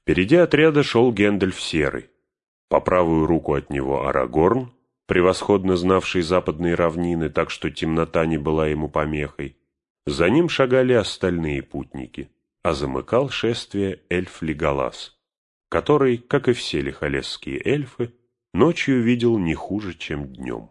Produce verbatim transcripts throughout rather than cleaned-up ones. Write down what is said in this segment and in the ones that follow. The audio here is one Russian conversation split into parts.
Впереди отряда шел Гэндальф Серый. По правую руку от него Арагорн, превосходно знавший западные равнины, так что темнота не была ему помехой. За ним шагали остальные путники, а замыкал шествие эльф Леголас, который, как и все лихолесские эльфы, ночью видел не хуже, чем днем.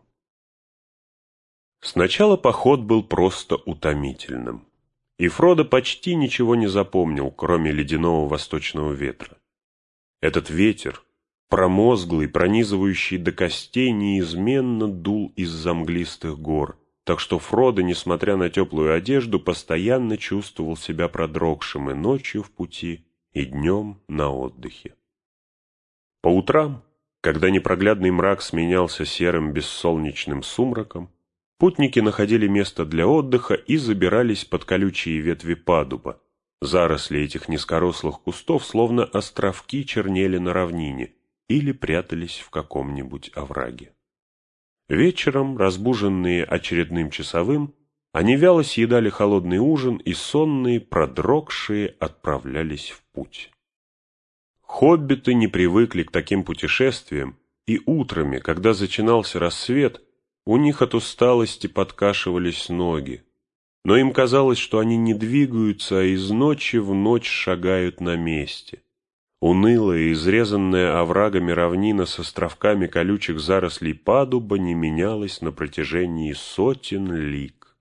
Сначала поход был просто утомительным, и Фродо почти ничего не запомнил, кроме ледяного восточного ветра. Этот ветер, промозглый, пронизывающий до костей, неизменно дул из-за мглистых гор, так что Фродо, несмотря на теплую одежду, постоянно чувствовал себя продрогшим и ночью в пути, и днем на отдыхе. По утрам, когда непроглядный мрак сменялся серым бессолнечным сумраком, путники находили место для отдыха и забирались под колючие ветви падуба. Заросли этих низкорослых кустов, словно островки, чернели на равнине или прятались в каком-нибудь овраге. Вечером, разбуженные очередным часовым, они вяло съедали холодный ужин и сонные, продрогшие, отправлялись в путь. Хоббиты не привыкли к таким путешествиям, и утрами, когда начинался рассвет, у них от усталости подкашивались ноги, но им казалось, что они не двигаются, а из ночи в ночь шагают на месте. Унылая, изрезанная оврагами равнина с островками колючих зарослей падуба не менялась на протяжении сотен лиг.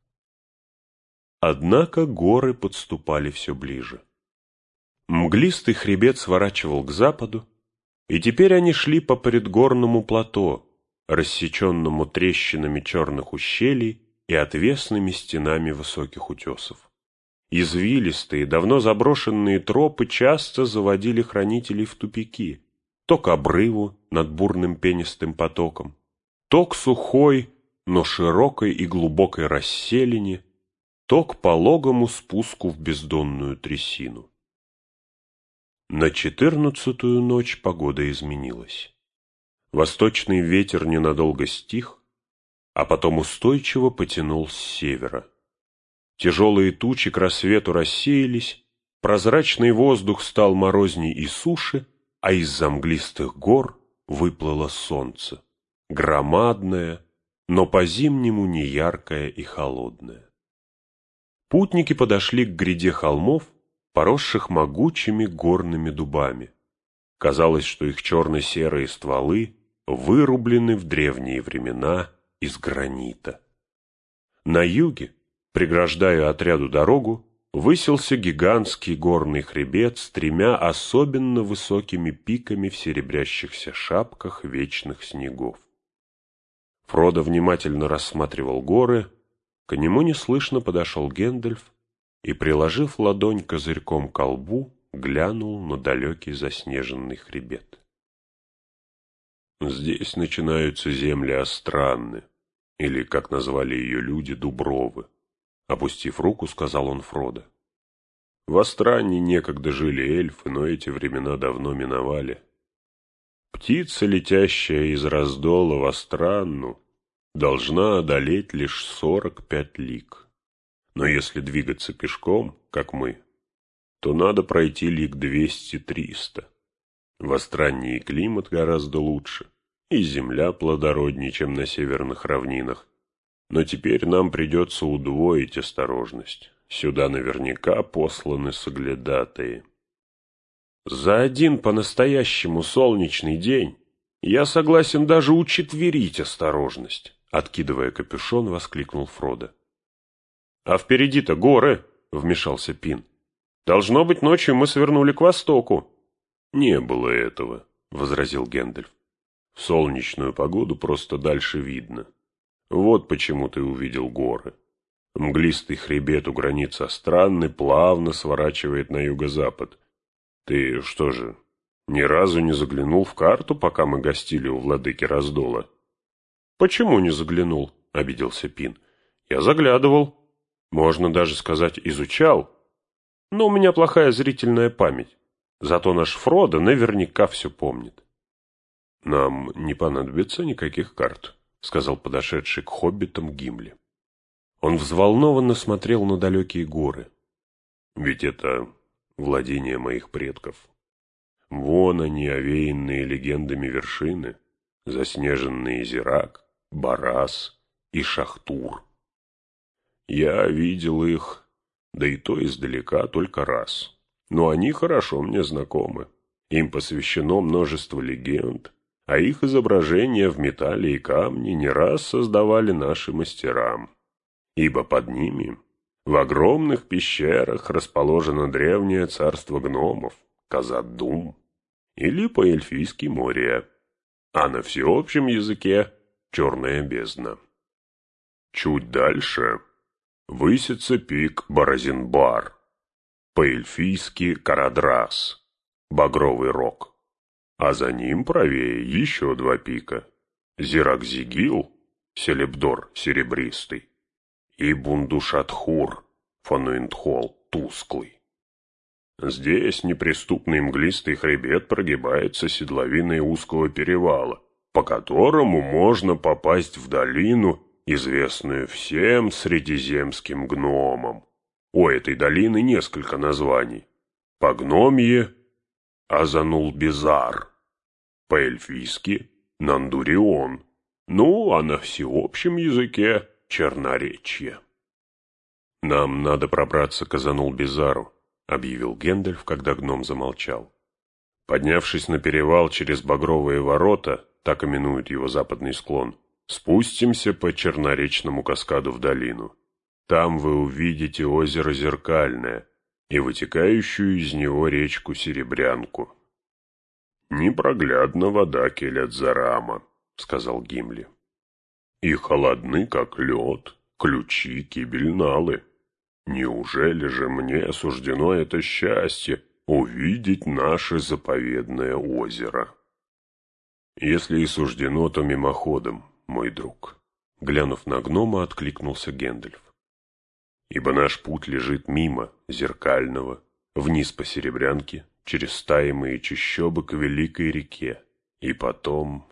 Однако горы подступали все ближе. Мглистый хребет сворачивал к западу, и теперь они шли по предгорному плато, рассеченному трещинами черных ущелий и отвесными стенами высоких утесов. Извилистые, давно заброшенные тропы часто заводили хранителей в тупики, то к обрыву над бурным пенистым потоком, то к сухой, но широкой и глубокой расселине, то к пологому спуску в бездонную трясину. На четырнадцатую ночь погода изменилась. Восточный ветер ненадолго стих, а потом устойчиво потянул с севера. Тяжелые тучи к рассвету рассеялись, прозрачный воздух стал морозней и суше, а из-за мглистых гор выплыло солнце, громадное, но по-зимнему неяркое и холодное. Путники подошли к гряде холмов, поросших могучими горными дубами. Казалось, что их черно-серые стволы вырублены в древние времена из гранита. На юге, преграждая отряду дорогу, высился гигантский горный хребет с тремя особенно высокими пиками в серебрящихся шапках вечных снегов. Фродо внимательно рассматривал горы, к нему неслышно подошел Гэндальф и, приложив ладонь козырьком ко лбу, глянул на далекий заснеженный хребет. Здесь начинаются земли Остранны, или, как назвали ее люди, Дубровы. Опустив руку, сказал он Фродо. В Остранне некогда жили эльфы, но эти времена давно миновали. Птица, летящая из раздола в Остранну, должна одолеть лишь сорок пять лиг. Но если двигаться пешком, как мы, то надо пройти лиг двести-триста. В Остранне и климат гораздо лучше, и земля плодороднее, чем на северных равнинах. Но теперь нам придется удвоить осторожность. Сюда наверняка посланы соглядатые. За один по-настоящему солнечный день я согласен даже учетверить осторожность, откидывая капюшон, воскликнул Фродо. А впереди-то горы, вмешался Пин. Должно быть, ночью мы свернули к востоку. Не было этого, возразил Гэндальф. В солнечную погоду просто дальше видно. Вот почему ты увидел горы. Мглистый хребет у границы Остранны плавно сворачивает на юго-запад. Ты что же, ни разу не заглянул в карту, пока мы гостили у владыки Раздола? Почему не заглянул? Обиделся Пин. Я заглядывал. Можно даже сказать, изучал. Но у меня плохая зрительная память. Зато наш Фродо наверняка все помнит. Нам не понадобится никаких карт, сказал подошедший к хоббитам Гимли. Он взволнованно смотрел на далекие горы. Ведь это владение моих предков. Вон они, овеянные легендами вершины, заснеженные Зирак, Барас и Шахтур. Я видел их, да и то издалека только раз, но они хорошо мне знакомы. Им посвящено множество легенд, а их изображения в металле и камне не раз создавали наши мастера, ибо под ними в огромных пещерах расположено древнее царство гномов, Казадум, или по-эльфийски Мория, а на всеобщем языке Черная бездна. Чуть дальше высится пик Баразинбар, по-эльфийски Карадрас, Багровый рог, а за ним правее еще два пика — Зирак-Зигил, Селебдор серебристый, и Бундушатхур, Фануинтхол тусклый. Здесь неприступный мглистый хребет прогибается седловиной узкого перевала, по которому можно попасть в долину, известную всем средиземским гномам. У этой долины несколько названий. По-гномье — Азанул-Бизар, по-эльфийски — Нандурион, ну, а на всеобщем языке — Черноречье. «Нам надо пробраться к Азанул-Бизару», — объявил Гэндальф, когда гном замолчал. «Поднявшись на перевал через Багровые ворота, так именуют его западный склон, спустимся по Черноречному каскаду в долину. Там вы увидите озеро Зеркальное и вытекающую из него речку Серебрянку». «Непроглядна вода Келет-Зарама», — сказал Гимли. «И холодны, как лед, ключи Кибельналы. Неужели же мне суждено это счастье — увидеть наше заповедное озеро?» «Если и суждено, то мимоходом, мой друг», — глянув на гнома, откликнулся Гэндальф. «Ибо наш путь лежит мимо Зеркального, вниз по Серебрянке, через стаимые чащобы к великой реке, и потом...»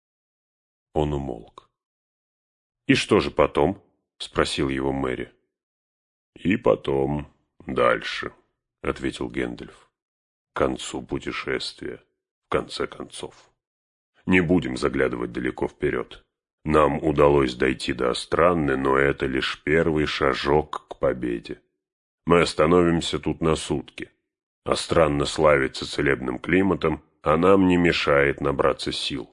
Он умолк. «И что же потом?» — спросил его Мэри. «И потом дальше», — ответил Гэндальф. «К концу путешествия, в конце концов. Не будем заглядывать далеко вперед. Нам удалось дойти до Астранны, но это лишь первый шажок к победе. Мы остановимся тут на сутки. Астранна славится целебным климатом, а нам не мешает набраться сил.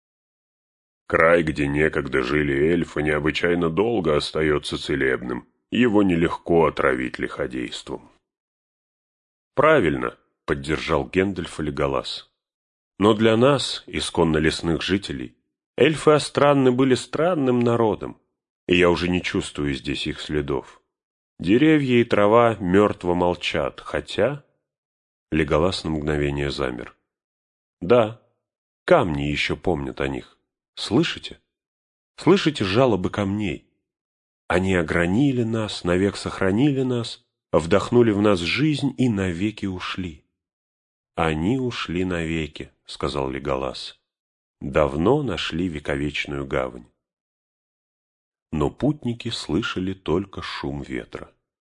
Край, где некогда жили эльфы, необычайно долго остается целебным, его нелегко отравить лиходейством». «Правильно», — поддержал Гэндальф и Леголас. «Но для нас, исконно лесных жителей, эльфы Астранны были странным народом, и я уже не чувствую здесь их следов. Деревья и трава мертво молчат, хотя...» Леголас на мгновение замер. «Да, камни еще помнят о них. Слышите? Слышите жалобы камней? Они огранили нас, навек сохранили нас, вдохнули в нас жизнь и навеки ушли». «Они ушли навеки», — сказал Леголас. «Давно нашли вековечную гавань». Но путники слышали только шум ветра.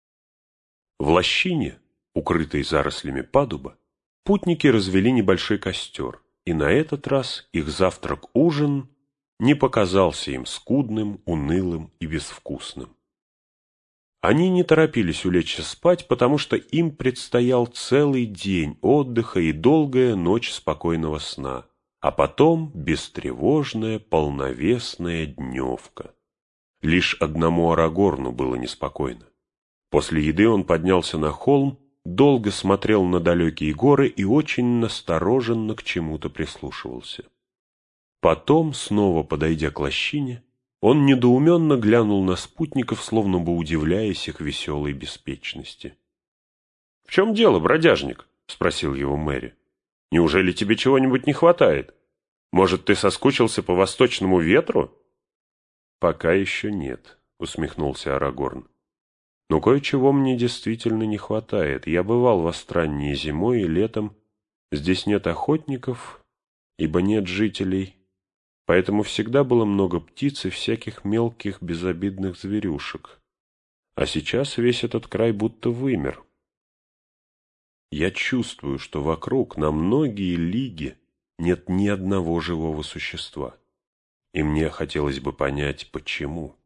В лощине, укрытой зарослями падуба, путники развели небольшой костер, и на этот раз их завтрак-ужин не показался им скудным, унылым и безвкусным. Они не торопились улечься спать, потому что им предстоял целый день отдыха и долгая ночь спокойного сна, а потом бестревожная, полновесная дневка. Лишь одному Арагорну было неспокойно. После еды он поднялся на холм, долго смотрел на далекие горы и очень настороженно к чему-то прислушивался. Потом, снова подойдя к лощине, он недоуменно глянул на спутников, словно бы удивляясь их веселой беспечности. — В чем дело, бродяжник? — спросил его Мэри. — Неужели тебе чего-нибудь не хватает? Может, ты соскучился по восточному ветру? — Пока еще нет, — усмехнулся Арагорн. — Но кое-чего мне действительно не хватает. Я бывал в Астранне зимой и летом. Здесь нет охотников, ибо нет жителей. Поэтому всегда было много птиц и всяких мелких безобидных зверюшек. А сейчас весь этот край будто вымер. Я чувствую, что вокруг на многие лиги нет ни одного живого существа. И мне хотелось бы понять, почему.